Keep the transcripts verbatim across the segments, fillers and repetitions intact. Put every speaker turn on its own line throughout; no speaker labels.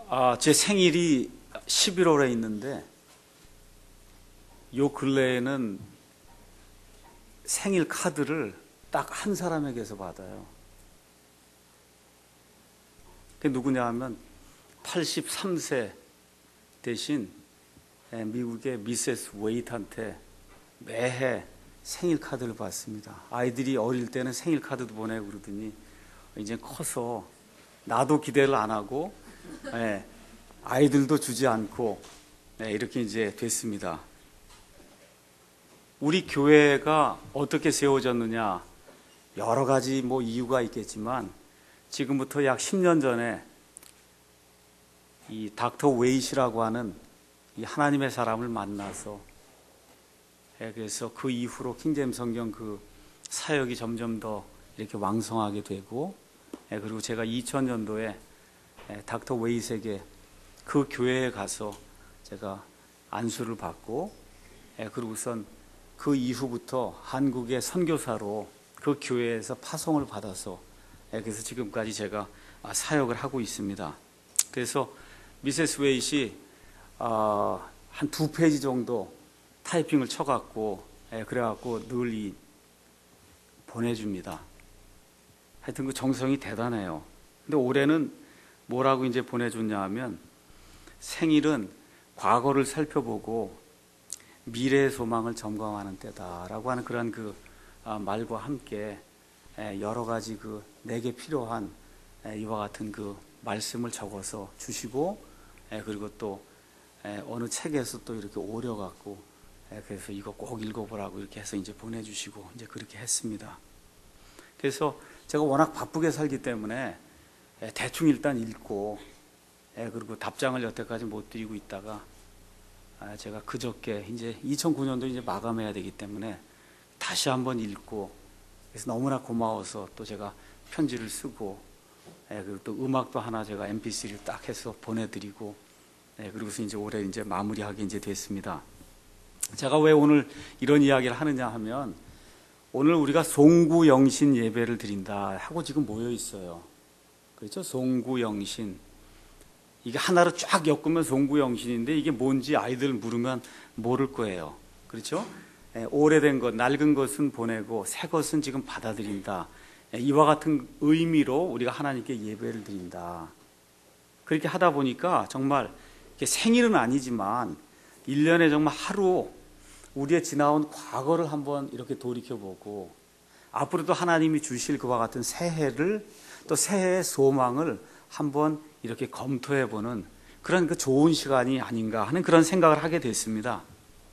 아, 제 생일이 십일월에 있는데 요 근래에는 생일 카드를 딱 한 사람에게서 받아요. 그게 누구냐 하면 팔십삼 세 대신 미국의 미세스 웨이트한테 매해 생일 카드를 받습니다. 아이들이 어릴 때는 생일 카드도 보내고 그러더니 이제 커서 나도 기대를 안 하고 예, 아이들도 주지 않고 예, 이렇게 이제 됐습니다. 우리 교회가 어떻게 세워졌느냐, 여러 가지 뭐 이유가 있겠지만 지금부터 약 십 년 전에 이 닥터 웨이시라고 하는 이 하나님의 사람을 만나서 예, 그래서 그 이후로 킹제임스 성경 그 사역이 점점 더 이렇게 왕성하게 되고 예, 그리고 제가 이천 년도에 예, 닥터 웨이스에게 그 교회에 가서 제가 안수를 받고 예, 그리고 우선 그 이후부터 한국의 선교사로 그 교회에서 파송을 받아서 예, 그래서 지금까지 제가 사역을 하고 있습니다. 그래서 미세스 웨이시 어, 한 두 페이지 정도 타이핑을 쳐갖고 예, 그래갖고 늘 이 보내줍니다. 하여튼 그 정성이 대단해요. 근데 올해는 뭐라고 이제 보내줬냐 하면 생일은 과거를 살펴보고 미래의 소망을 점검하는 때다라고 하는 그런 그 말과 함께 여러 가지 그 내게 필요한 이와 같은 그 말씀을 적어서 주시고 그리고 또 어느 책에서 또 이렇게 오려갖고 그래서 이거 꼭 읽어보라고 이렇게 해서 이제 보내주시고 이제 그렇게 했습니다. 그래서 제가 워낙 바쁘게 살기 때문에 대충 일단 읽고 그리고 답장을 여태까지 못 드리고 있다가 제가 그저께 이제 이천구 년도 이제 마감해야 되기 때문에 다시 한번 읽고 그래서 너무나 고마워서 또 제가 편지를 쓰고 그리고 또 음악도 하나 제가 엠피쓰리를 딱 해서 보내드리고 그리고서 이제 올해 이제 마무리하게 이제 됐습니다. 제가 왜 오늘 이런 이야기를 하느냐 하면 오늘 우리가 송구영신 예배를 드린다 하고 지금 모여 있어요. 그렇죠? 송구영신. 이게 하나로 쫙 엮으면 송구영신인데 이게 뭔지 아이들 물으면 모를 거예요. 그렇죠? 예, 오래된 것, 낡은 것은 보내고 새 것은 지금 받아들인다. 예, 이와 같은 의미로 우리가 하나님께 예배를 드린다. 그렇게 하다 보니까 정말 생일은 아니지만 일 년에 정말 하루 우리의 지나온 과거를 한번 이렇게 돌이켜보고 앞으로도 하나님이 주실 그와 같은 새해를 또 새해의 소망을 한번 이렇게 검토해보는 그런 그 좋은 시간이 아닌가 하는 그런 생각을 하게 됐습니다.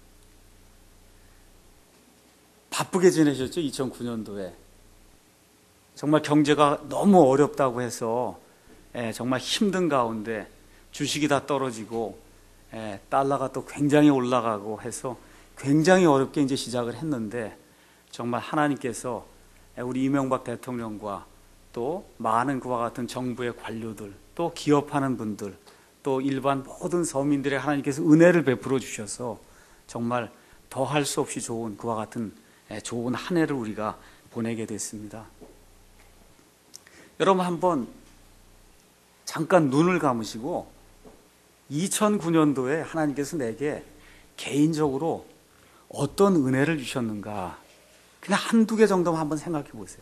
바쁘게 지내셨죠? 이천구 년도에 정말 경제가 너무 어렵다고 해서 예, 정말 힘든 가운데 주식이 다 떨어지고 예, 달러가 또 굉장히 올라가고 해서 굉장히 어렵게 이제 시작을 했는데 정말 하나님께서 우리 이명박 대통령과 또 많은 그와 같은 정부의 관료들 또 기업하는 분들 또 일반 모든 서민들의 하나님께서 은혜를 베풀어 주셔서 정말 더할 수 없이 좋은 그와 같은 좋은 한 해를 우리가 보내게 됐습니다. 여러분 한번 잠깐 눈을 감으시고 이천구 년도에 하나님께서 내게 개인적으로 어떤 은혜를 주셨는가 그냥 한두 개 정도만 한번 생각해 보세요.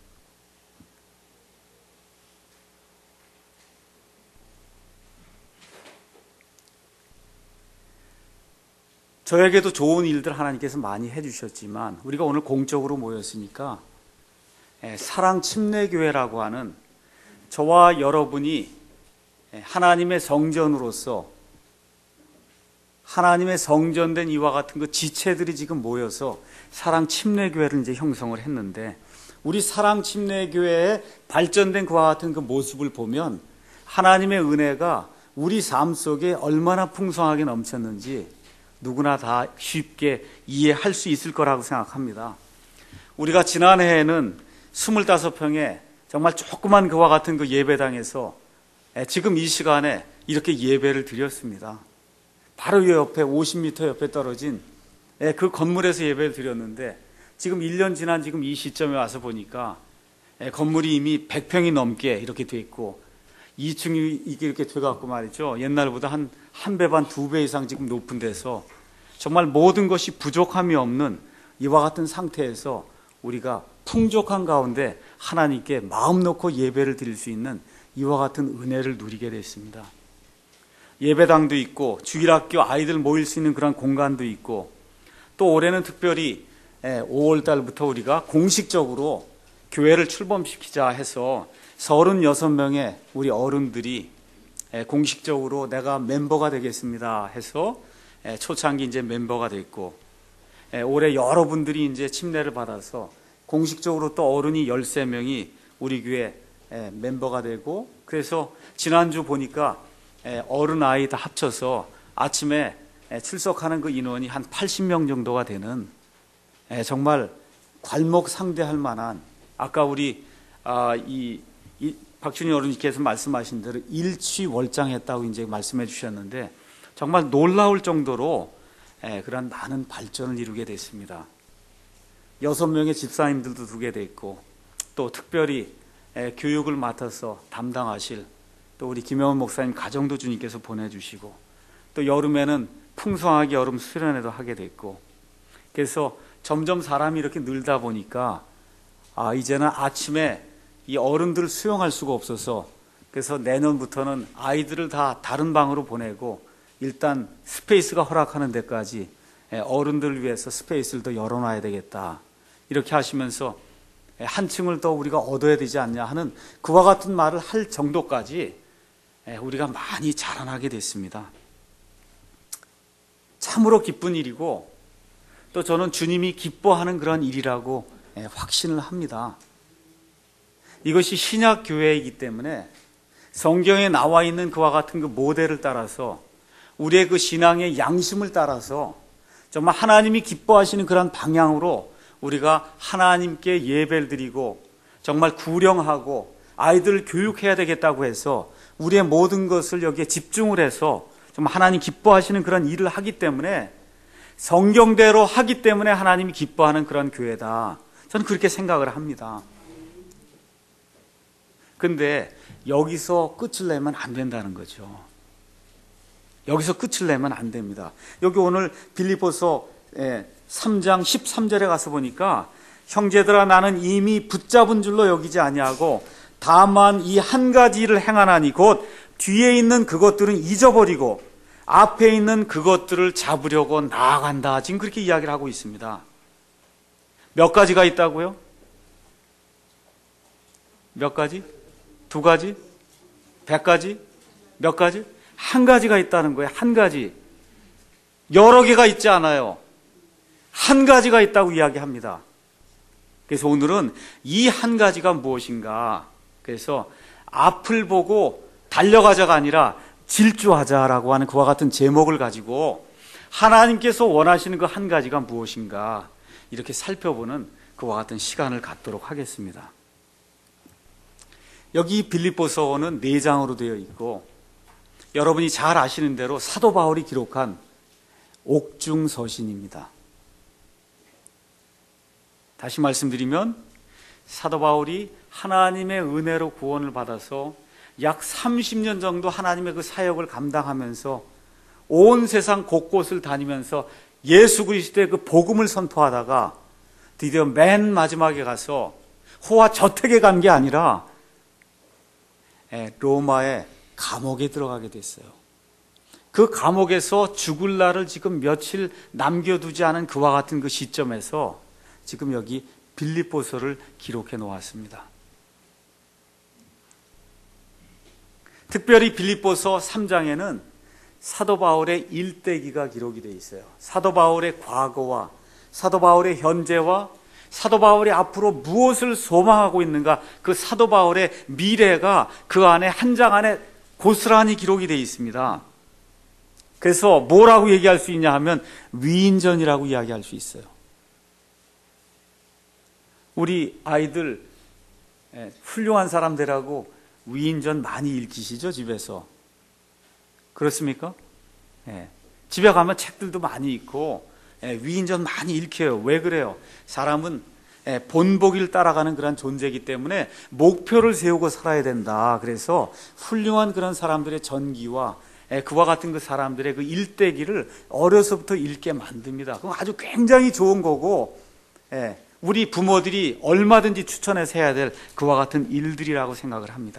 저에게도 좋은 일들 하나님께서 많이 해주셨지만 우리가 오늘 공적으로 모였으니까 사랑침례교회라고 하는 저와 여러분이 하나님의 성전으로서 하나님의 성전된 이와 같은 그 지체들이 지금 모여서 사랑침례교회를 이제 형성을 했는데 우리 사랑침례교회의 발전된 그와 같은 그 모습을 보면 하나님의 은혜가 우리 삶 속에 얼마나 풍성하게 넘쳤는지 누구나 다 쉽게 이해할 수 있을 거라고 생각합니다. 우리가 지난해에는 스물다섯 평에 정말 조그만 그와 같은 그 예배당에서 지금 이 시간에 이렇게 예배를 드렸습니다. 바로 이 옆에 오십 미터 옆에 떨어진 그 건물에서 예배를 드렸는데 지금 일 년 지난 지금 이 시점에 와서 보니까 건물이 이미 백 평이 넘게 이렇게 돼 있고 이 층이 이게 이렇게 돼갖고 말이죠. 옛날보다 한, 한 배 반, 두 배 이상 지금 높은 데서 정말 모든 것이 부족함이 없는 이와 같은 상태에서 우리가 풍족한 가운데 하나님께 마음 놓고 예배를 드릴 수 있는 이와 같은 은혜를 누리게 됐습니다. 예배당도 있고 주일학교 아이들 모일 수 있는 그런 공간도 있고, 또 올해는 특별히 오월 달부터 우리가 공식적으로 교회를 출범시키자 해서 서른여섯 명의 우리 어른들이 공식적으로 내가 멤버가 되겠습니다 해서 초창기 이제 멤버가 됐고, 올해 여러분들이 이제 침례를 받아서 공식적으로 또 어른이 열세 명이 우리 교회 멤버가 되고, 그래서 지난주 보니까 어른 아이 다 합쳐서 아침에 출석하는 그 인원이 한 팔십 명 정도가 되는 정말 괄목상대할 만한, 아까 우리 이, 이 박준희 어른께서 말씀하신 대로 일취월장했다고 이제 말씀해 주셨는데, 정말 놀라울 정도로 그런 많은 발전을 이루게 됐습니다. 여섯 명의 집사님들도 두게 됐고, 또 특별히 교육을 맡아서 담당하실 또 우리 김영원 목사님 가정도 주님께서 보내주시고, 또 여름에는 풍성하게 여름 수련회도 하게 됐고, 그래서 점점 사람이 이렇게 늘다 보니까 아 이제는 아침에 이 어른들을 수용할 수가 없어서, 그래서 내년부터는 아이들을 다 다른 방으로 보내고 일단 스페이스가 허락하는 데까지 어른들을 위해서 스페이스를 더 열어놔야 되겠다, 이렇게 하시면서 한 층을 더 우리가 얻어야 되지 않냐 하는 그와 같은 말을 할 정도까지 우리가 많이 자라나게 됐습니다. 참으로 기쁜 일이고, 또 저는 주님이 기뻐하는 그런 일이라고 확신을 합니다. 이것이 신약 교회이기 때문에 성경에 나와 있는 그와 같은 그 모델을 따라서 우리의 그 신앙의 양심을 따라서 정말 하나님이 기뻐하시는 그런 방향으로 우리가 하나님께 예배를 드리고 정말 구령하고 아이들을 교육해야 되겠다고 해서 우리의 모든 것을 여기에 집중을 해서 정말 하나님 기뻐하시는 그런 일을 하기 때문에, 성경대로 하기 때문에 하나님이 기뻐하는 그런 교회다, 저는 그렇게 생각을 합니다. 근데 여기서 끝을 내면 안 된다는 거죠. 여기서 끝을 내면 안 됩니다. 여기 오늘 빌립보서 삼 장 십삼 절에 가서 보니까, 형제들아 나는 이미 붙잡은 줄로 여기지 아니하고 다만 이 한 가지 일을 행하나니 곧 뒤에 있는 그것들은 잊어버리고 앞에 있는 그것들을 잡으려고 나아간다. 지금 그렇게 이야기를 하고 있습니다. 몇 가지가 있다고요? 몇 가지? 두 가지? 백 가지? 몇 가지? 한 가지가 있다는 거예요. 한 가지. 여러 개가 있지 않아요. 한 가지가 있다고 이야기합니다. 그래서 오늘은 이 한 가지가 무엇인가, 그래서 앞을 보고 달려가자가 아니라 질주하자라고 하는 그와 같은 제목을 가지고 하나님께서 원하시는 그 한 가지가 무엇인가, 이렇게 살펴보는 그와 같은 시간을 갖도록 하겠습니다. 여기 빌립보서는 네 장으로 되어 있고, 여러분이 잘 아시는 대로 사도 바울이 기록한 옥중서신입니다. 다시 말씀드리면 사도 바울이 하나님의 은혜로 구원을 받아서 약 삼십 년 정도 하나님의 그 사역을 감당하면서 온 세상 곳곳을 다니면서 예수 그리스도의 그 복음을 선포하다가 드디어 맨 마지막에 가서 호화 저택에 간 게 아니라 로마의 감옥에 들어가게 됐어요. 그 감옥에서 죽을 날을 지금 며칠 남겨두지 않은 그와 같은 그 시점에서 지금 여기 빌립보서를 기록해 놓았습니다. 특별히 빌립보서 삼 장에는 사도 바울의 일대기가 기록이 되어 있어요. 사도 바울의 과거와 사도 바울의 현재와 사도 바울이 앞으로 무엇을 소망하고 있는가, 그 사도 바울의 미래가 그 안에 한 장 안에 고스란히 기록이 되어 있습니다. 그래서 뭐라고 얘기할 수 있냐 하면 위인전이라고 이야기할 수 있어요. 우리 아이들 훌륭한 사람들하고 위인전 많이 읽히시죠, 집에서? 그렇습니까? 예. 집에 가면 책들도 많이 읽고 예, 위인전 많이 읽혀요. 왜 그래요? 사람은 본보기를 따라가는 그런 존재이기 때문에 목표를 세우고 살아야 된다. 그래서 훌륭한 그런 사람들의 전기와 그와 같은 그 사람들의 그 일대기를 어려서부터 읽게 만듭니다. 그건 아주 굉장히 좋은 거고, 우리 부모들이 얼마든지 추천해서 해야 될 그와 같은 일들이라고 생각을 합니다.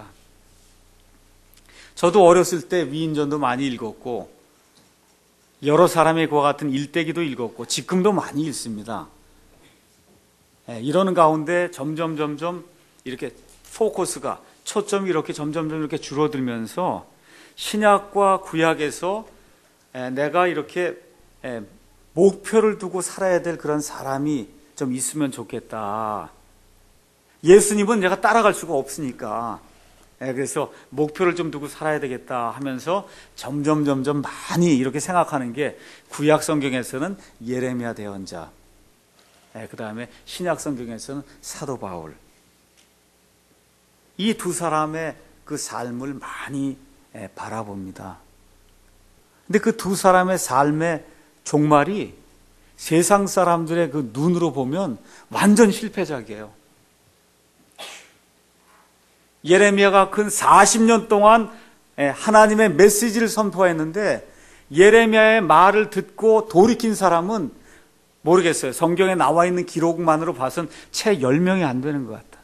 저도 어렸을 때 위인전도 많이 읽었고, 여러 사람의 그와 같은 일대기도 읽었고, 지금도 많이 읽습니다. 이러는 가운데 점점 점점 이렇게 포커스가, 초점이 이렇게 점점 점 이렇게 줄어들면서 신약과 구약에서 내가 이렇게 목표를 두고 살아야 될 그런 사람이 좀 있으면 좋겠다. 예수님은 내가 따라갈 수가 없으니까, 그래서 목표를 좀 두고 살아야 되겠다 하면서 점점 점점 많이 이렇게 생각하는 게, 구약 성경에서는 예레미야 대언자, 그 다음에 신약 성경에서는 사도 바울, 이 두 사람의 그 삶을 많이 바라봅니다. 근데 그 두 사람의 삶의 종말이 세상 사람들의 그 눈으로 보면 완전 실패작이에요. 예레미야가 근 사십 년 동안 하나님의 메시지를 선포했는데, 예레미야의 말을 듣고 돌이킨 사람은 모르겠어요. 성경에 나와 있는 기록만으로 봐선 채 열 명이 안 되는 것 같다.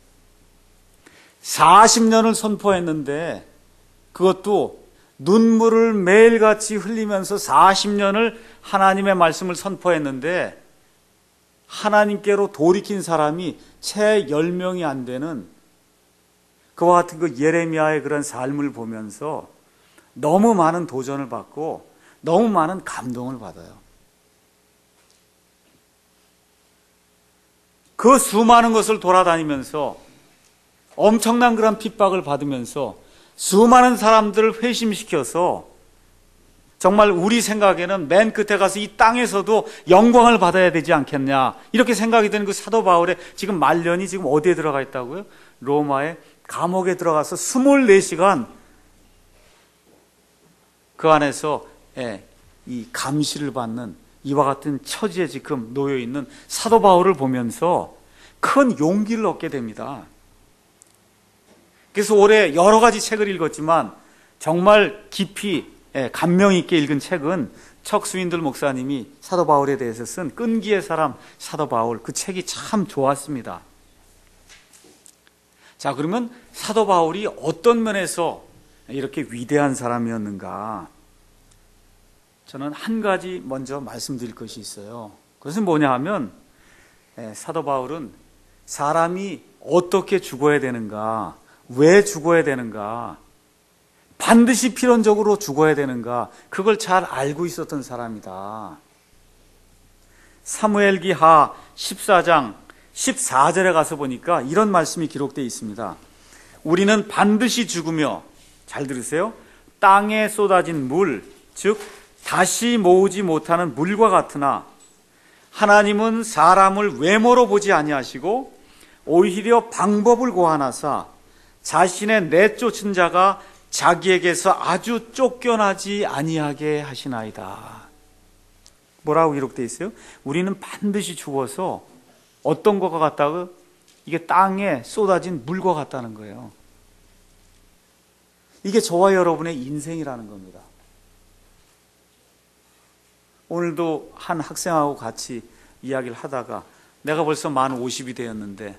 사십 년을 선포했는데, 그것도 눈물을 매일같이 흘리면서 사십 년을 하나님의 말씀을 선포했는데, 하나님께로 돌이킨 사람이 채 열 명이 안 되는 그와 같은 그 예레미야의 그런 삶을 보면서 너무 많은 도전을 받고 너무 많은 감동을 받아요. 그 수많은 것을 돌아다니면서 엄청난 그런 핍박을 받으면서 수많은 사람들을 회심시켜서 정말 우리 생각에는 맨 끝에 가서 이 땅에서도 영광을 받아야 되지 않겠냐, 이렇게 생각이 드는 그 사도 바울의 지금 말년이 지금 어디에 들어가 있다고요? 로마의 감옥에 들어가서 스물네 시간 그 안에서 이 감시를 받는 이와 같은 처지에 지금 놓여 있는 사도 바울을 보면서 큰 용기를 얻게 됩니다. 그래서 올해 여러 가지 책을 읽었지만 정말 깊이 감명 있게 읽은 책은 척스윈들 목사님이 사도 바울에 대해서 쓴 끈기의 사람 사도 바울, 그 책이 참 좋았습니다. 자, 그러면 사도 바울이 어떤 면에서 이렇게 위대한 사람이었는가? 저는 한 가지 먼저 말씀드릴 것이 있어요. 그것은 뭐냐 하면, 사도 바울은 사람이 어떻게 죽어야 되는가, 왜 죽어야 되는가, 반드시 필연적으로 죽어야 되는가, 그걸 잘 알고 있었던 사람이다. 사무엘기하 십사 장 십사 절에 가서 보니까 이런 말씀이 기록되어 있습니다. 우리는 반드시 죽으며, 잘 들으세요, 땅에 쏟아진 물, 즉 다시 모으지 못하는 물과 같으나 하나님은 사람을 외모로 보지 아니하시고 오히려 방법을 고안하사 자신의 내쫓은 자가 자기에게서 아주 쫓겨나지 아니하게 하시나이다. 뭐라고 기록되어 있어요? 우리는 반드시 죽어서 어떤 것과 같다고? 이게 땅에 쏟아진 물과 같다는 거예요. 이게 저와 여러분의 인생이라는 겁니다. 오늘도 한 학생하고 같이 이야기를 하다가 내가 벌써 만 오십이 되었는데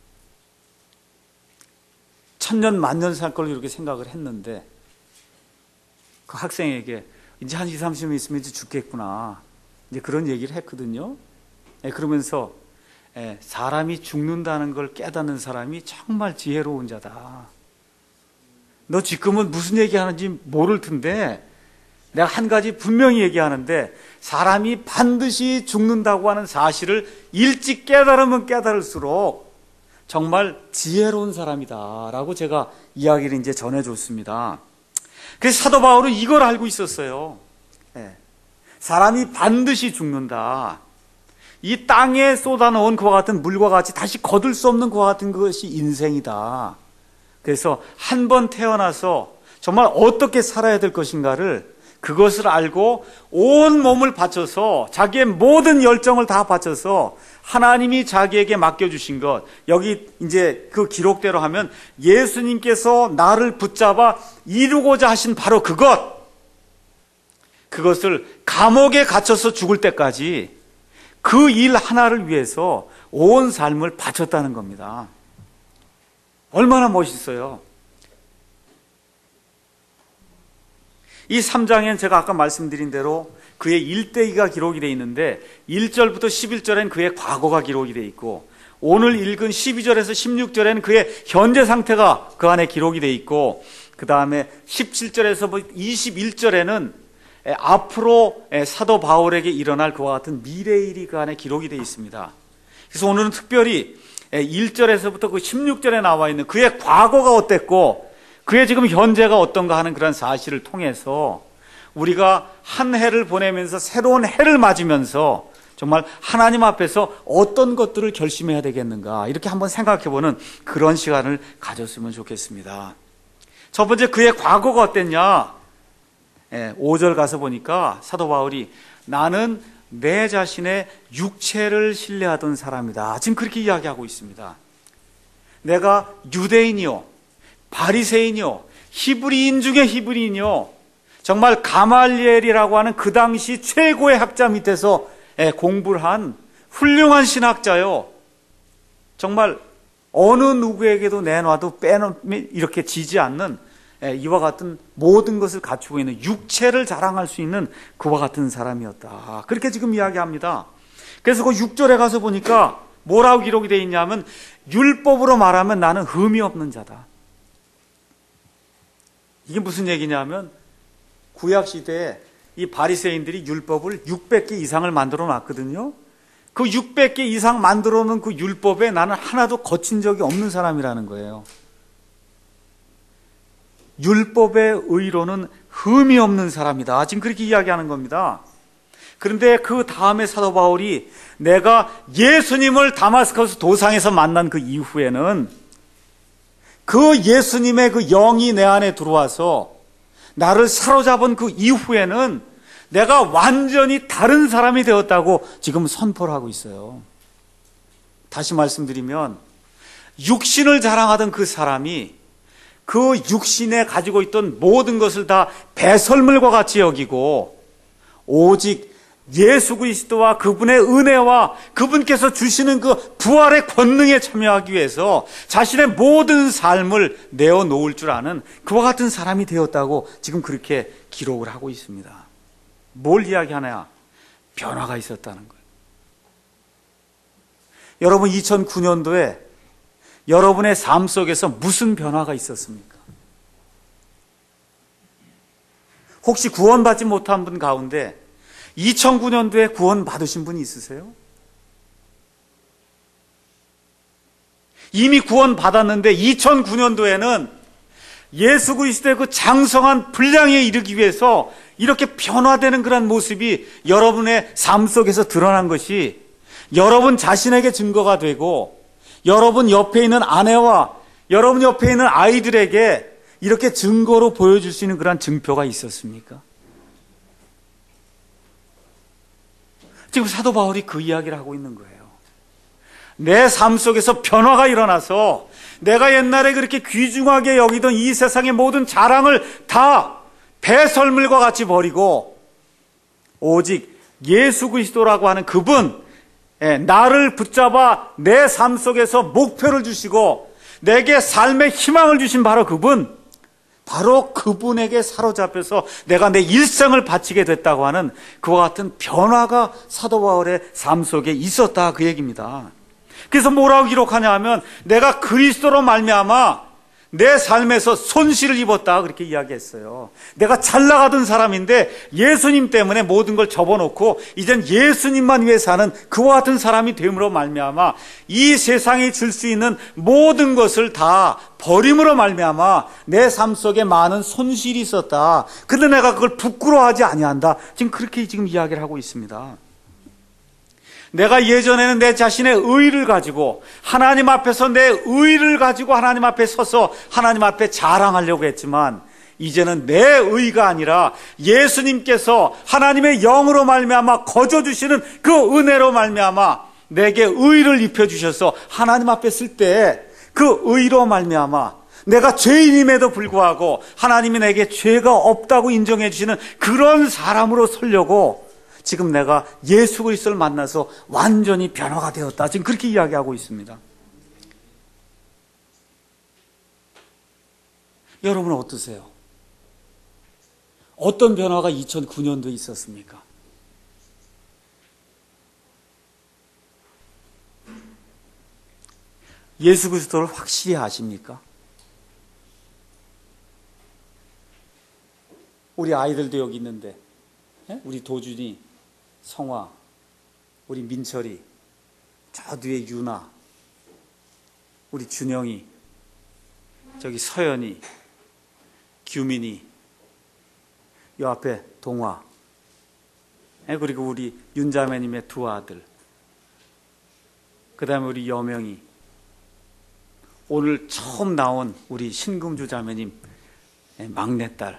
천년 만년 살 걸 이렇게 생각을 했는데, 그 학생에게 이제 한 이삼십 년 있으면 이제 죽겠구나, 이제 그런 얘기를 했거든요. 예, 그러면서 예, 사람이 죽는다는 걸 깨닫는 사람이 정말 지혜로운 자다. 너 지금은 무슨 얘기하는지 모를 텐데 내가 한 가지 분명히 얘기하는데, 사람이 반드시 죽는다고 하는 사실을 일찍 깨달으면 깨달을수록 정말 지혜로운 사람이다 라고 제가 이야기를 이제 전해줬습니다. 그래서 사도 바울은 이걸 알고 있었어요. 네. 사람이 반드시 죽는다. 이 땅에 쏟아놓은 그와 같은 물과 같이 다시 거둘 수 없는 그와 같은 것이 인생이다. 그래서 한 번 태어나서 정말 어떻게 살아야 될 것인가를, 그것을 알고 온 몸을 바쳐서 자기의 모든 열정을 다 바쳐서 하나님이 자기에게 맡겨주신 것, 여기 이제 그 기록대로 하면 예수님께서 나를 붙잡아 이루고자 하신 바로 그것, 그것을 감옥에 갇혀서 죽을 때까지 그 일 하나를 위해서 온 삶을 바쳤다는 겁니다. 얼마나 멋있어요. 이 삼 장엔 제가 아까 말씀드린 대로 그의 일대기가 기록이 되어 있는데 일 절부터 십일 절엔 그의 과거가 기록이 되어 있고 오늘 읽은 십이 절에서 십육 절에는 그의 현재 상태가 그 안에 기록이 되어 있고 그 다음에 십칠 절에서 이십일 절에는 앞으로 사도 바울에게 일어날 그와 같은 미래의 일이 그 안에 기록이 되어 있습니다. 그래서 오늘은 특별히 일 절에서부터 그 십육 절에 나와 있는 그의 과거가 어땠고 그의 지금 현재가 어떤가 하는 그런 사실을 통해서 우리가 한 해를 보내면서 새로운 해를 맞으면서 정말 하나님 앞에서 어떤 것들을 결심해야 되겠는가 이렇게 한번 생각해보는 그런 시간을 가졌으면 좋겠습니다. 첫 번째, 그의 과거가 어땠냐? 오 절 가서 보니까 사도 바울이 나는 내 자신의 육체를 신뢰하던 사람이다. 지금 그렇게 이야기하고 있습니다. 내가 유대인이요, 바리새인이요, 히브리인 중에 히브리인이요, 정말 가말리엘이라고 하는 그 당시 최고의 학자 밑에서 공부를 한 훌륭한 신학자요. 정말 어느 누구에게도 내놔도 빼놓으면 이렇게 지지 않는 이와 같은 모든 것을 갖추고 있는 육체를 자랑할 수 있는 그와 같은 사람이었다. 그렇게 지금 이야기합니다. 그래서 그 육 절에 가서 보니까 뭐라고 기록이 되어 있냐면 율법으로 말하면 나는 흠이 없는 자다. 이게 무슨 얘기냐면 구약시대에 이 바리새인들이 율법을 육백 개 이상을 만들어 놨거든요. 그 육백 개 이상 만들어 놓은 그 율법에 나는 하나도 거친 적이 없는 사람이라는 거예요. 율법의 의로는 흠이 없는 사람이다. 지금 그렇게 이야기하는 겁니다. 그런데 그 다음에 사도 바울이 내가 예수님을 다마스커스 도상에서 만난 그 이후에는 그 예수님의 그 영이 내 안에 들어와서 나를 사로잡은 그 이후에는 내가 완전히 다른 사람이 되었다고 지금 선포를 하고 있어요. 다시 말씀드리면 육신을 자랑하던 그 사람이 그 육신에 가지고 있던 모든 것을 다 배설물과 같이 여기고 오직 예수 그리스도와 그분의 은혜와 그분께서 주시는 그 부활의 권능에 참여하기 위해서 자신의 모든 삶을 내어놓을 줄 아는 그와 같은 사람이 되었다고 지금 그렇게 기록을 하고 있습니다. 뭘 이야기하냐? 변화가 있었다는 거예요. 여러분, 이천구 년도에 여러분의 삶 속에서 무슨 변화가 있었습니까? 혹시 구원받지 못한 분 가운데 이천구 년도에 구원 받으신 분이 있으세요? 이미 구원 받았는데 이천구 년도에는 예수 그리스도의 그 장성한 분량에 이르기 위해서 이렇게 변화되는 그런 모습이 여러분의 삶 속에서 드러난 것이 여러분 자신에게 증거가 되고 여러분 옆에 있는 아내와 여러분 옆에 있는 아이들에게 이렇게 증거로 보여줄 수 있는 그런 증표가 있었습니까? 지금 사도 바울이 그 이야기를 하고 있는 거예요. 내 삶 속에서 변화가 일어나서 내가 옛날에 그렇게 귀중하게 여기던 이 세상의 모든 자랑을 다 배설물과 같이 버리고 오직 예수 그리스도라고 하는 그분, 나를 붙잡아 내 삶 속에서 목표를 주시고 내게 삶의 희망을 주신 바로 그분, 바로 그분에게 사로잡혀서 내가 내 일생을 바치게 됐다고 하는 그와 같은 변화가 사도 바울의 삶 속에 있었다, 그 얘기입니다. 그래서 뭐라고 기록하냐 하면 내가 그리스도로 말미암아 내 삶에서 손실을 입었다, 그렇게 이야기했어요. 내가 잘 나가던 사람인데 예수님 때문에 모든 걸 접어놓고 이젠 예수님만 위해 사는 그와 같은 사람이 됨으로 말미암아 이 세상이 줄 수 있는 모든 것을 다 버림으로 말미암아 내 삶 속에 많은 손실이 있었다. 근데 내가 그걸 부끄러워하지 아니한다. 지금 그렇게 지금 이야기를 하고 있습니다. 내가 예전에는 내 자신의 의의를 가지고 하나님 앞에서 내 의의를 가지고 하나님 앞에 서서 하나님 앞에 자랑하려고 했지만 이제는 내 의의가 아니라 예수님께서 하나님의 영으로 말미암아 거저 주시는 그 은혜로 말미암아 내게 의를 입혀주셔서 하나님 앞에 쓸 때 그 의로 말미암아 내가 죄인임에도 불구하고 하나님이 내게 죄가 없다고 인정해 주시는 그런 사람으로 서려고 지금 내가 예수 그리스도를 만나서 완전히 변화가 되었다. 지금 그렇게 이야기하고 있습니다. 여러분은 어떠세요? 어떤 변화가 이천구 년도에 있었습니까? 예수 그리스도를 확실히 아십니까? 우리 아이들도 여기 있는데, 우리 도준이, 성화, 우리 민철이, 저 뒤에 유나, 우리 준영이, 저기 서연이, 규민이, 요 앞에 동화, 그리고 우리 윤자매님의 두 아들, 그 다음에 우리 여명이, 오늘 처음 나온 우리 신금주 자매님 막내딸,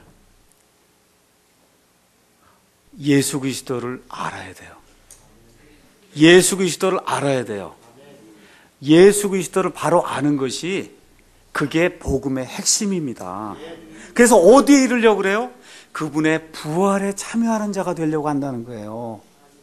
예수 그리스도를 알아야 돼요. 예수 그리스도를 알아야 돼요. 예수 그리스도를 바로 아는 것이 그게 복음의 핵심입니다. 그래서 어디에 이르려고 그래요? 그분의 부활에 참여하는 자가 되려고 한다는 거예요.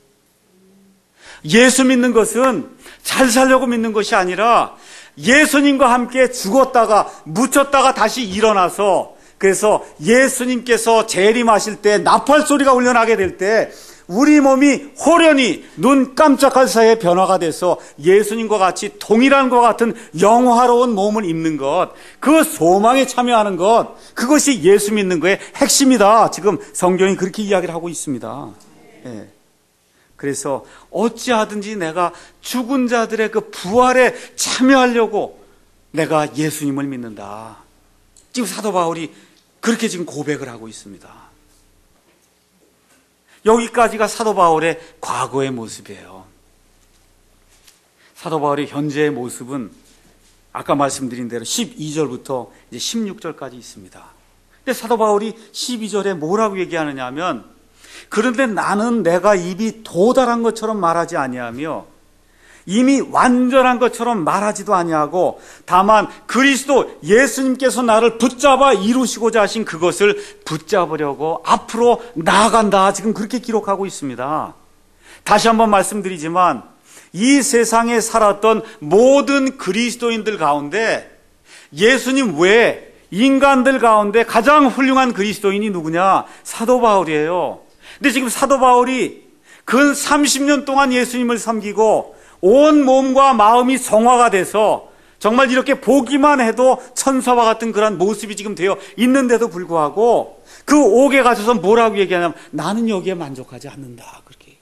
예수 믿는 것은 잘 살려고 믿는 것이 아니라 예수님과 함께 죽었다가 묻혔다가 다시 일어나서, 그래서 예수님께서 재림하실 때 나팔 소리가 울려나게 될 때 우리 몸이 호련히 눈 깜짝할 사이에 변화가 돼서 예수님과 같이 동일한 것 같은 영화로운 몸을 입는 것, 그 소망에 참여하는 것, 그것이 예수 믿는 거의 핵심이다. 지금 성경이 그렇게 이야기를 하고 있습니다. 예. 그래서 어찌하든지 내가 죽은 자들의 그 부활에 참여하려고 내가 예수님을 믿는다. 지금 사도 바울이 그렇게 지금 고백을 하고 있습니다. 여기까지가 사도 바울의 과거의 모습이에요. 사도 바울의 현재의 모습은 아까 말씀드린 대로 십이 절부터 이제 십육 절까지 있습니다. 근데 사도 바울이 십이 절에 뭐라고 얘기하느냐 하면, 그런데 나는 내가 입이 도달한 것처럼 말하지 아니하며 이미 완전한 것처럼 말하지도 아니하고 다만 그리스도 예수님께서 나를 붙잡아 이루시고자 하신 그것을 붙잡으려고 앞으로 나아간다. 지금 그렇게 기록하고 있습니다. 다시 한번 말씀드리지만 이 세상에 살았던 모든 그리스도인들 가운데 예수님 외에 인간들 가운데 가장 훌륭한 그리스도인이 누구냐? 사도 바울이에요. 근데 지금 사도 바울이 근 삼십 년 동안 예수님을 섬기고 온 몸과 마음이 성화가 돼서 정말 이렇게 보기만 해도 천사와 같은 그런 모습이 지금 되어 있는데도 불구하고 그 옥에 가셔서 뭐라고 얘기하냐면 나는 여기에 만족하지 않는다. 그렇게.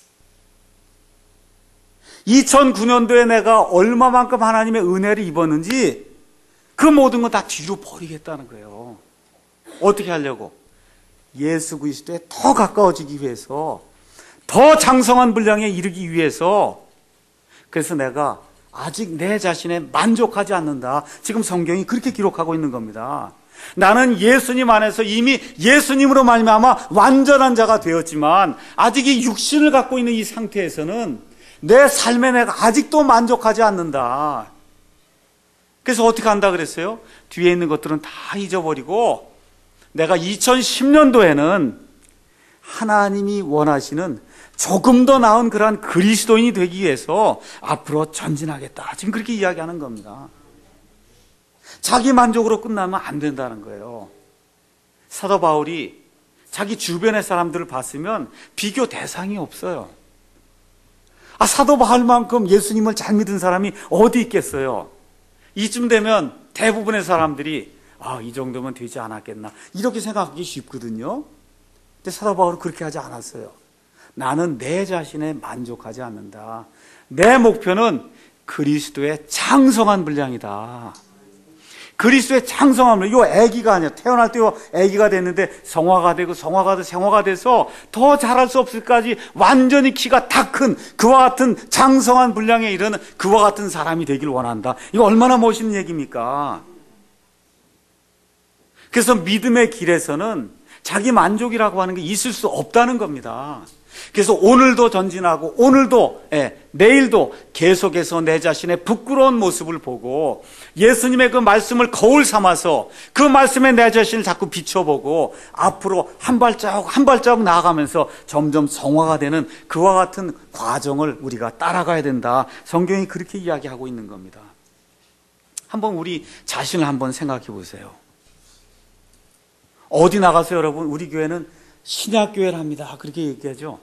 이천구 년도에 내가 얼마만큼 하나님의 은혜를 입었는지 그 모든 거 다 뒤로 버리겠다는 거예요. 어떻게 하려고? 예수 그리스도에 더 가까워지기 위해서, 더 장성한 분량에 이르기 위해서. 그래서 내가 아직 내 자신에 만족하지 않는다. 지금 성경이 그렇게 기록하고 있는 겁니다. 나는 예수님 안에서 이미 예수님으로 말미암아 완전한 자가 되었지만 아직 이 육신을 갖고 있는 이 상태에서는 내 삶에 내가 아직도 만족하지 않는다. 그래서 어떻게 한다 그랬어요? 뒤에 있는 것들은 다 잊어버리고 내가 이천십 년도에는 하나님이 원하시는 조금 더 나은 그러한 그리스도인이 되기 위해서 앞으로 전진하겠다. 지금 그렇게 이야기하는 겁니다. 자기 만족으로 끝나면 안 된다는 거예요. 사도 바울이 자기 주변의 사람들을 봤으면 비교 대상이 없어요. 아, 사도 바울만큼 예수님을 잘 믿은 사람이 어디 있겠어요? 이쯤 되면 대부분의 사람들이 아, 이 정도면 되지 않았겠나 이렇게 생각하기 쉽거든요. 근데 사도 바울은 그렇게 하지 않았어요. 나는 내 자신에 만족하지 않는다. 내 목표는 그리스도의 장성한 분량이다. 그리스도의 장성한 분량. 이거 아기가 아니야. 태어날 때 아기가 됐는데 성화가 되고 성화가 돼서 생화가 돼서 더 자랄 수 없을까지 완전히 키가 다 큰 그와 같은 장성한 분량에 이르는 그와 같은 사람이 되길 원한다. 이거 얼마나 멋있는 얘기입니까? 그래서 믿음의 길에서는 자기 만족이라고 하는 게 있을 수 없다는 겁니다. 그래서 오늘도 전진하고 오늘도 예, 내일도 계속해서 내 자신의 부끄러운 모습을 보고 예수님의 그 말씀을 거울 삼아서 그 말씀에 내 자신을 자꾸 비춰보고 앞으로 한 발자국 한 발자국 나아가면서 점점 성화가 되는 그와 같은 과정을 우리가 따라가야 된다. 성경이 그렇게 이야기하고 있는 겁니다. 한번 우리 자신을 한번 생각해 보세요. 어디 나가서 여러분, 우리 교회는 신약교회를 합니다. 그렇게 얘기하죠.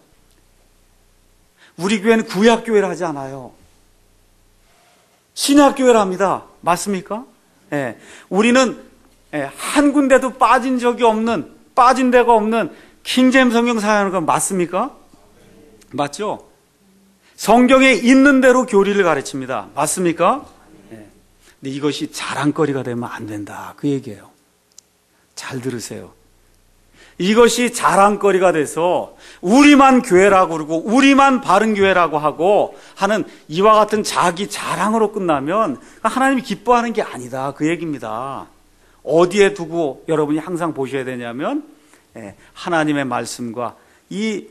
우리 교회는 구약교회를 하지 않아요. 신약교회를 합니다. 맞습니까? 예. 우리는 예, 한 군데도 빠진 적이 없는, 빠진 데가 없는 킹제임스 성경 사용하는 건 맞습니까? 맞죠? 성경에 있는 대로 교리를 가르칩니다. 맞습니까? 예. 근데 이것이 자랑거리가 되면 안 된다. 그 얘기예요. 잘 들으세요. 이것이 자랑거리가 돼서 우리만 교회라고 그러고 우리만 바른 교회라고 하고 하는 이와 같은 자기 자랑으로 끝나면 하나님이 기뻐하는 게 아니다. 그 얘기입니다. 어디에 두고 여러분이 항상 보셔야 되냐면 하나님의 말씀과 이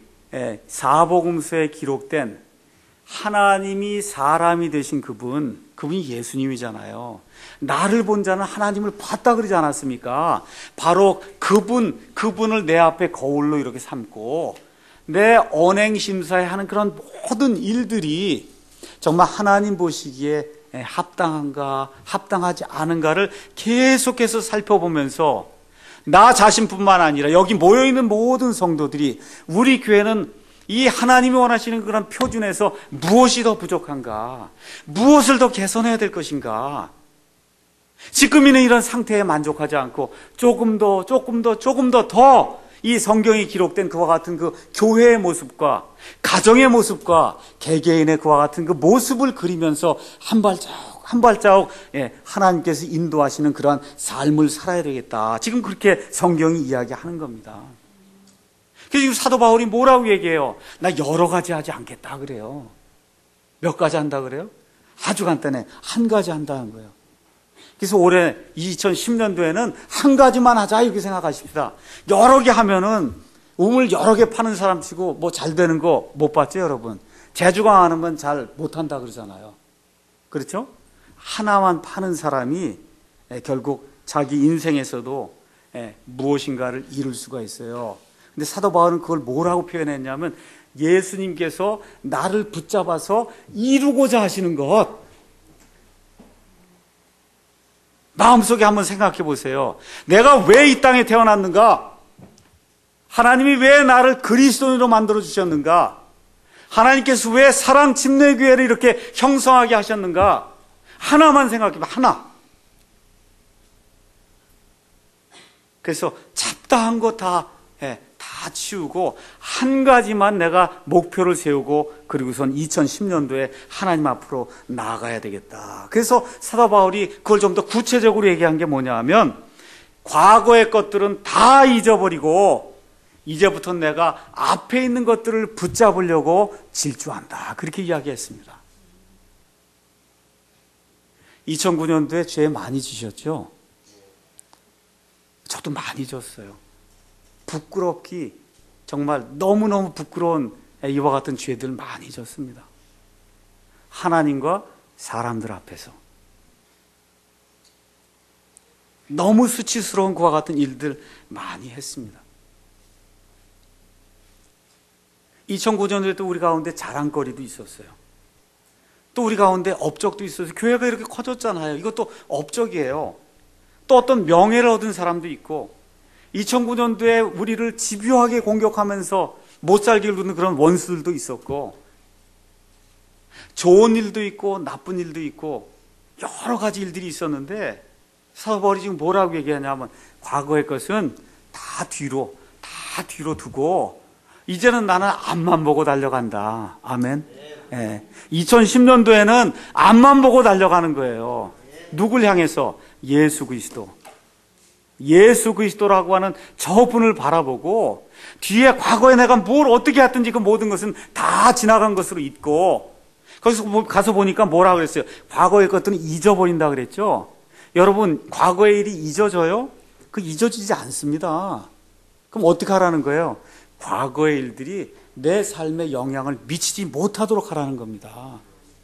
사복음서에 기록된 하나님이 사람이 되신 그분, 그분이 예수님이잖아요. 나를 본 자는 하나님을 봤다 그러지 않았습니까? 바로 그분, 그분을 내 앞에 거울로 이렇게 삼고 내 언행심사에 하는 그런 모든 일들이 정말 하나님 보시기에 합당한가, 합당하지 않은가를 계속해서 살펴보면서 나 자신뿐만 아니라 여기 모여있는 모든 성도들이 우리 교회는 이 하나님이 원하시는 그런 표준에서 무엇이 더 부족한가? 무엇을 더 개선해야 될 것인가? 지금 있는 이런 상태에 만족하지 않고 조금 더, 조금 더, 조금 더 더 이 성경이 기록된 그와 같은 그 교회의 모습과 가정의 모습과 개개인의 그와 같은 그 모습을 그리면서 한 발자국, 한 발자국 예, 하나님께서 인도하시는 그러한 삶을 살아야 되겠다. 지금 그렇게 성경이 이야기하는 겁니다. 그래서 지금 사도 바울이 뭐라고 얘기해요? 나 여러 가지 하지 않겠다 그래요. 몇 가지 한다 그래요? 아주 간단해. 한 가지 한다는 거예요. 그래서 올해 이천십 년도에는 한 가지만 하자 이렇게 생각하십시다. 여러 개 하면은 우물 여러 개 파는 사람 치고 뭐 잘 되는 거 못 봤죠 여러분? 재주가 하는 건 잘 못한다 그러잖아요. 그렇죠? 하나만 파는 사람이 결국 자기 인생에서도 무엇인가를 이룰 수가 있어요. 근데 사도 바울은 그걸 뭐라고 표현했냐면 예수님께서 나를 붙잡아서 이루고자 하시는 것. 마음속에 한번 생각해 보세요. 내가 왜 이 땅에 태어났는가? 하나님이 왜 나를 그리스도인으로 만들어 주셨는가? 하나님께서 왜 사랑 침례교회를 이렇게 형성하게 하셨는가? 하나만 생각해 봐. 하나. 그래서 잡다한 거 다 예, 다 치우고 한 가지만 내가 목표를 세우고 그리고선 이천십 년도에 하나님 앞으로 나아가야 되겠다. 그래서 사도 바울이 그걸 좀 더 구체적으로 얘기한 게 뭐냐 하면 과거의 것들은 다 잊어버리고 이제부터 내가 앞에 있는 것들을 붙잡으려고 질주한다. 그렇게 이야기했습니다. 이천구 년도에 죄 많이 지셨죠? 저도 많이 졌어요. 부끄럽기 정말 너무너무 부끄러운 이와 같은 죄들 많이 졌습니다. 하나님과 사람들 앞에서 너무 수치스러운 그와 같은 일들 많이 했습니다. 이천구 년도에 또 우리 가운데 자랑거리도 있었어요. 또 우리 가운데 업적도 있어서 교회가 이렇게 커졌잖아요. 이것도 업적이에요. 또 어떤 명예를 얻은 사람도 있고 이천구 년도에 우리를 집요하게 공격하면서 못 살게 굴는 그런 원수들도 있었고 좋은 일도 있고 나쁜 일도 있고 여러 가지 일들이 있었는데 사도 바울이 지금 뭐라고 얘기하냐면 과거의 것은 다 뒤로 다 뒤로 두고 이제는 나는 앞만 보고 달려간다. 아멘. 예. 이천십 년도에는 앞만 보고 달려가는 거예요. 누굴 향해서? 예수 그리스도. 예수 그리스도라고 하는 저분을 바라보고 뒤에 과거에 내가 뭘 어떻게 했든지 그 모든 것은 다 지나간 것으로 잊고 거기서 가서 보니까 뭐라고 그랬어요? 과거의 것들은 잊어버린다 그랬죠? 여러분 과거의 일이 잊어져요? 그 잊어지지 않습니다. 그럼 어떻게 하라는 거예요? 과거의 일들이 내 삶에 영향을 미치지 못하도록 하라는 겁니다.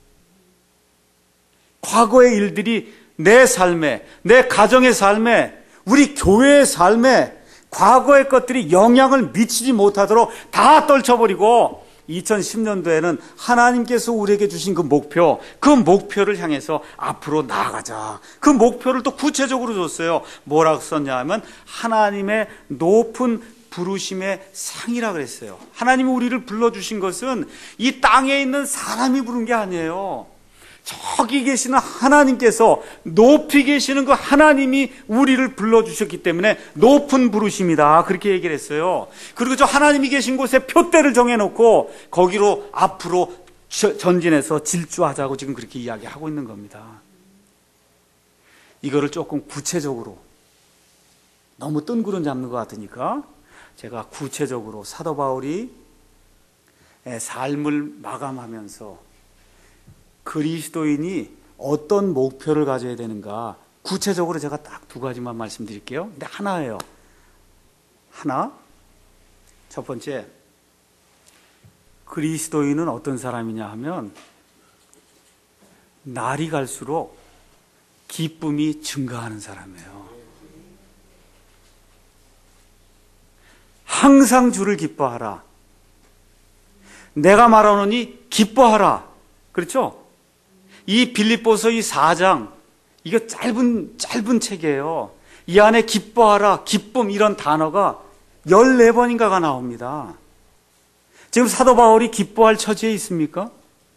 과거의 일들이 내 삶에, 내 가정의 삶에, 우리 교회의 삶에 과거의 것들이 영향을 미치지 못하도록 다 떨쳐버리고 이천십 년도에는 하나님께서 우리에게 주신 그 목표, 그 목표를 향해서 앞으로 나아가자. 그 목표를 또 구체적으로 줬어요. 뭐라고 썼냐 하면 하나님의 높은 부르심의 상이라 그랬어요. 하나님이 우리를 불러주신 것은 이 땅에 있는 사람이 부른 게 아니에요. 저기 계시는 하나님께서, 높이 계시는 그 하나님이 우리를 불러주셨기 때문에 높은 부르심이다, 그렇게 얘기를 했어요. 그리고 저 하나님이 계신 곳에 표대를 정해놓고 거기로 앞으로 전진해서 질주하자고 지금 그렇게 이야기하고 있는 겁니다. 이거를 조금 구체적으로, 너무 뜬구름 잡는 것 같으니까 제가 구체적으로 사도 바울이 삶을 마감하면서 그리스도인이 어떤 목표를 가져야 되는가, 구체적으로 제가 딱 두 가지만 말씀드릴게요. 근데 하나예요. 하나. 첫 번째, 그리스도인은 어떤 사람이냐 하면 날이 갈수록 기쁨이 증가하는 사람이에요. 항상 주를 기뻐하라. 내가 말하노니 기뻐하라. 그렇죠? 이 빌립보서 이 사 장, 이거 짧은 짧은 책이에요. 이 안에 기뻐하라, 기쁨 이런 단어가 열네 번인가가 나옵니다. 지금 사도 바울이 기뻐할 처지에 있습니까?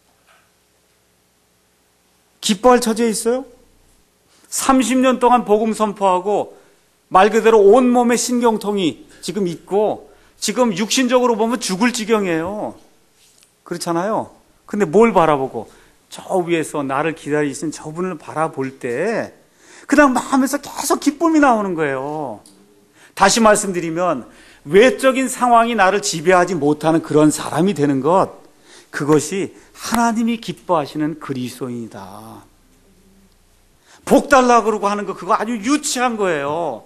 기뻐할 처지에 있어요? 삼십 년 동안 복음 선포하고 말 그대로 온몸에 신경통이 지금 있고 지금 육신적으로 보면 죽을 지경이에요. 그렇잖아요. 근데 뭘 바라보고? 저 위에서 나를 기다리시는 저분을 바라볼 때 그냥 마음에서 계속 기쁨이 나오는 거예요. 다시 말씀드리면 외적인 상황이 나를 지배하지 못하는 그런 사람이 되는 것, 그것이 하나님이 기뻐하시는 그리스도인이다. 복 달라고 그러고 하는 거, 그거 아주 유치한 거예요.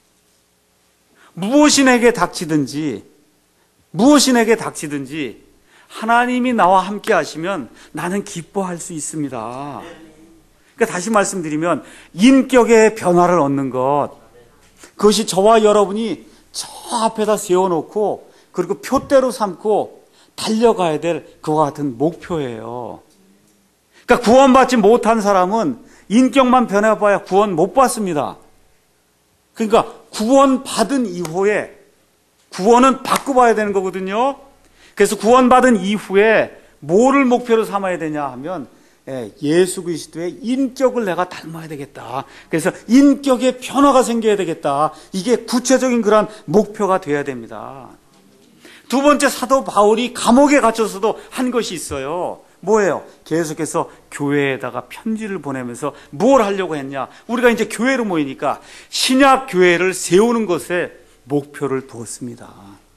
무엇이 내게 닥치든지 무엇이 내게 닥치든지 하나님이 나와 함께 하시면 나는 기뻐할 수 있습니다. 그러니까 다시 말씀드리면 인격의 변화를 얻는 것, 그것이 저와 여러분이 저 앞에다 세워놓고 그리고 표대로 삼고 달려가야 될 그와 같은 목표예요. 그러니까 구원받지 못한 사람은 인격만 변해봐야 구원 못 받습니다. 그러니까 구원받은 이후에 구원은 바꿔봐야 되는 거거든요. 그래서 구원받은 이후에 뭐를 목표로 삼아야 되냐 하면 예수 그리스도의 인격을 내가 닮아야 되겠다. 그래서 인격의 변화가 생겨야 되겠다. 이게 구체적인 그런 목표가 돼야 됩니다. 두 번째, 사도 바울이 감옥에 갇혀서도 한 것이 있어요. 뭐예요? 계속해서 교회에다가 편지를 보내면서 뭘 하려고 했냐? 우리가 이제 교회로 모이니까 신약 교회를 세우는 것에 목표를 두었습니다.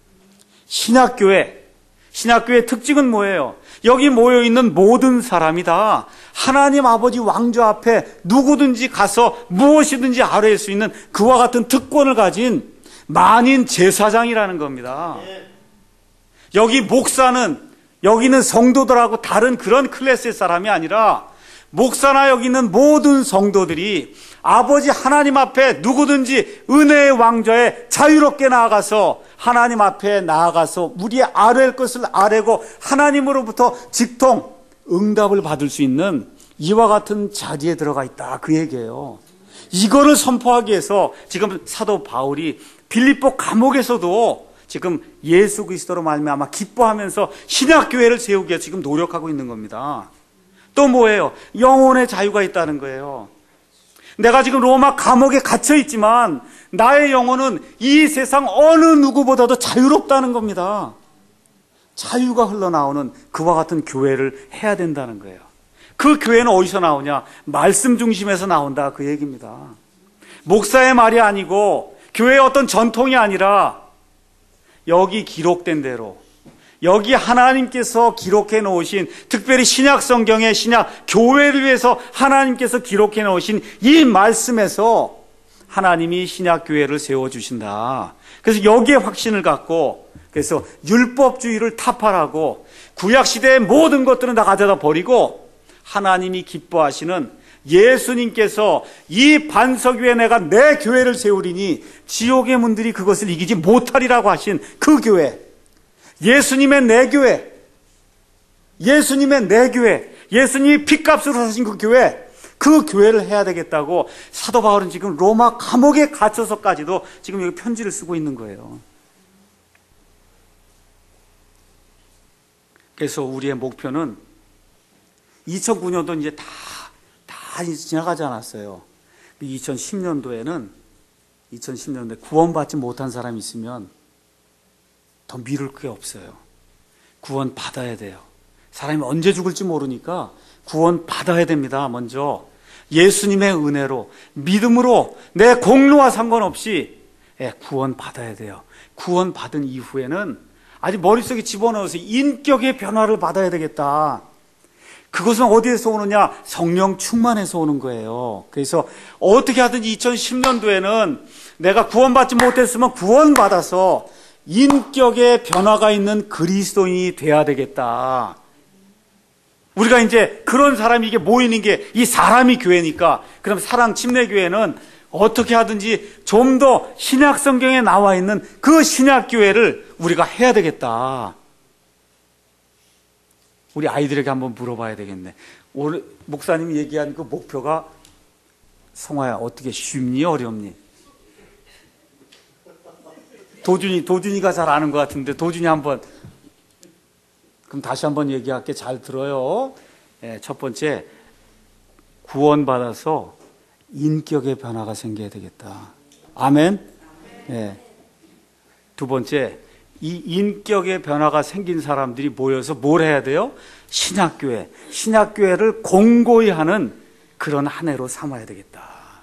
신약 교회, 신약교회의 특징은 뭐예요? 여기 모여있는 모든 사람이 다 하나님 아버지 왕좌 앞에 누구든지 가서 무엇이든지 아뢰할 수 있는 그와 같은 특권을 가진 만인 제사장이라는 겁니다. 여기 목사는 여기 있는 성도들하고 다른 그런 클래스의 사람이 아니라 목사나 여기 있는 모든 성도들이 아버지 하나님 앞에 누구든지 은혜의 왕좌에 자유롭게 나아가서 하나님 앞에 나아가서 우리의 아뢰할 것을 아뢰고 하나님으로부터 직통 응답을 받을 수 있는 이와 같은 자리에 들어가 있다, 그 얘기예요. 이거를 선포하기 위해서 지금 사도 바울이 빌립보 감옥에서도 지금 예수 그리스도로 말미암아 기뻐하면서 신약교회를 세우기 위해 지금 노력하고 있는 겁니다. 또 뭐예요? 영혼의 자유가 있다는 거예요. 내가 지금 로마 감옥에 갇혀 있지만 나의 영혼은 이 세상 어느 누구보다도 자유롭다는 겁니다. 자유가 흘러나오는 그와 같은 교회를 해야 된다는 거예요. 그 교회는 어디서 나오냐? 말씀 중심에서 나온다, 그 얘기입니다. 목사의 말이 아니고 교회의 어떤 전통이 아니라 여기 기록된 대로, 여기 하나님께서 기록해 놓으신, 특별히 신약 성경의 신약 교회를 위해서 하나님께서 기록해 놓으신 이 말씀에서 하나님이 신약 교회를 세워주신다. 그래서 여기에 확신을 갖고 그래서 율법주의를 타파하고 구약시대의 모든 것들은 다 가져다 버리고 하나님이 기뻐하시는 예수님께서 이 반석 위에 내가 내 교회를 세우리니 지옥의 문들이 그것을 이기지 못하리라고 하신 그 교회, 예수님의 내 교회, 예수님의 내 교회, 예수님이 핏값으로 사신 그 교회, 그 교회를 해야 되겠다고 사도 바울은 지금 로마 감옥에 갇혀서까지도 지금 여기 편지를 쓰고 있는 거예요. 그래서 우리의 목표는 이천구 년도 이제 다, 다 지나가지 않았어요. 이천십 년도에는 이천십 년도에 구원받지 못한 사람이 있으면 더 미룰 게 없어요. 구원 받아야 돼요. 사람이 언제 죽을지 모르니까 구원 받아야 됩니다. 먼저 예수님의 은혜로, 믿음으로, 내 공로와 상관없이 구원 받아야 돼요. 구원 받은 이후에는 아직 머릿속에 집어넣어서 인격의 변화를 받아야 되겠다. 그것은 어디에서 오느냐? 성령 충만해서 오는 거예요. 그래서 어떻게 하든지 이천십 년도에는 내가 구원받지 못했으면 구원받아서 인격의 변화가 있는 그리스도인이 돼야 되겠다. 우리가 이제 그런 사람이 이게 모이는 게 이 사람이 교회니까, 그럼 사랑 침례교회는 어떻게 하든지 좀 더 신약 성경에 나와 있는 그 신약 교회를 우리가 해야 되겠다. 우리 아이들에게 한번 물어봐야 되겠네. 오늘 목사님이 얘기한 그 목표가, 성화야 어떻게 쉽니 어렵니? 도준이 도준이가 잘 아는 것 같은데 도준이 한번, 그럼 다시 한번 얘기할게. 잘 들어요. 예, 첫 번째, 구원받아서 인격의 변화가 생겨야 되겠다. 아멘. 예. 두 번째, 이 인격의 변화가 생긴 사람들이 모여서 뭘 해야 돼요? 신약교회, 신약교회를 공고히 하는 그런 한 해로 삼아야 되겠다.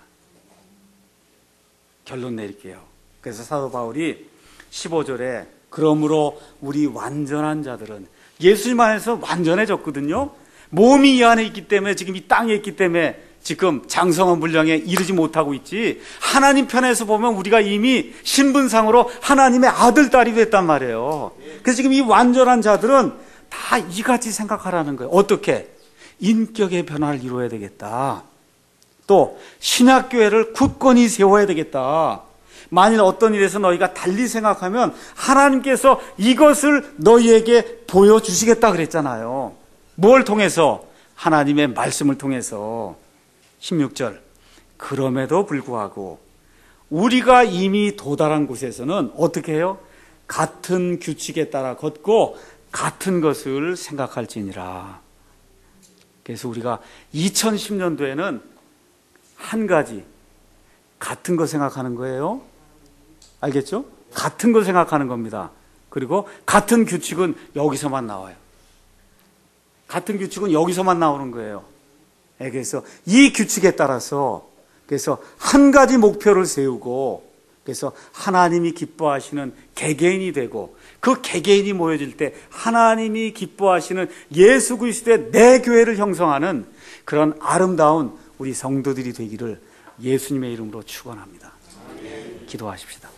결론 내릴게요. 그래서 사도 바울이 십오 절에 그러므로 우리 완전한 자들은, 예수님 안에서 완전해졌거든요. 몸이 이 안에 있기 때문에, 지금 이 땅에 있기 때문에 지금 장성한 분량에 이르지 못하고 있지, 하나님 편에서 보면 우리가 이미 신분상으로 하나님의 아들, 딸이 됐단 말이에요. 그래서 지금 이 완전한 자들은 다 이같이 생각하라는 거예요. 어떻게? 인격의 변화를 이루어야 되겠다. 또 신약교회를 굳건히 세워야 되겠다. 만일 어떤 일에서 너희가 달리 생각하면 하나님께서 이것을 너희에게 보여주시겠다 그랬잖아요. 뭘 통해서? 하나님의 말씀을 통해서. 십육 절, 그럼에도 불구하고 우리가 이미 도달한 곳에서는 어떻게 해요? 같은 규칙에 따라 걷고 같은 것을 생각할지니라. 그래서 우리가 이천십 년도에는 한 가지, 같은 거 생각하는 거예요. 알겠죠? 같은 거 생각하는 겁니다. 그리고 같은 규칙은 여기서만 나와요. 같은 규칙은 여기서만 나오는 거예요. 그래서 이 규칙에 따라서, 그래서 한 가지 목표를 세우고, 그래서 하나님이 기뻐하시는 개개인이 되고, 그 개개인이 모여질 때 하나님이 기뻐하시는 예수 그리스도의 내 교회를 형성하는 그런 아름다운 우리 성도들이 되기를 예수님의 이름으로 축원합니다. 기도하십시다.